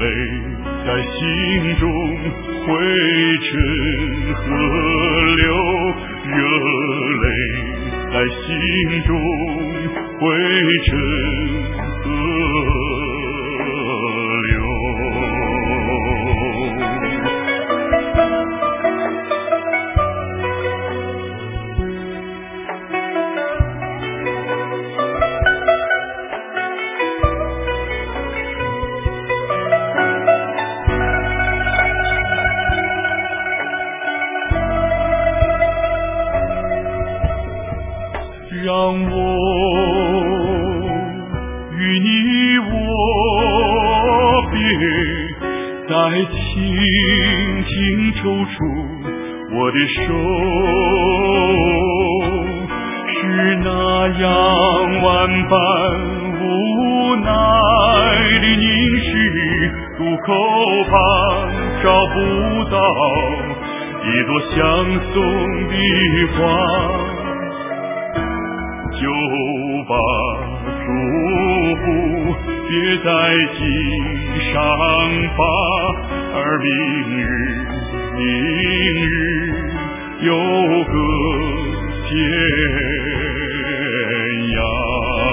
泪在心中汇成河流，热泪在心中汇成河流。让我与你握别，再轻轻抽出我的手，是那样万般无奈的凝视，渡口旁找不到一朵相送的花，就把祝福别在心上吧，而明日有个天涯。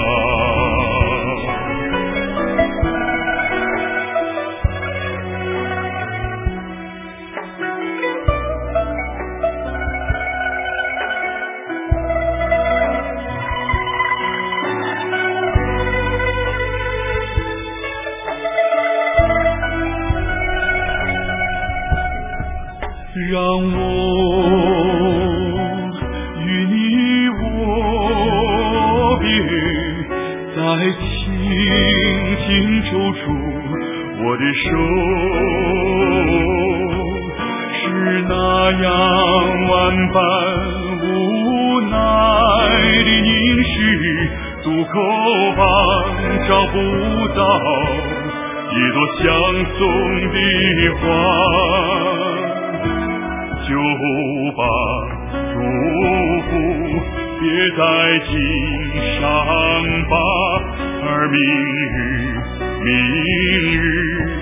让我与你握别，再轻轻抽出我的手，是那样万般无奈的凝视，渡口旁找不到一朵相送的花，就把祝福别在心上吧，而明日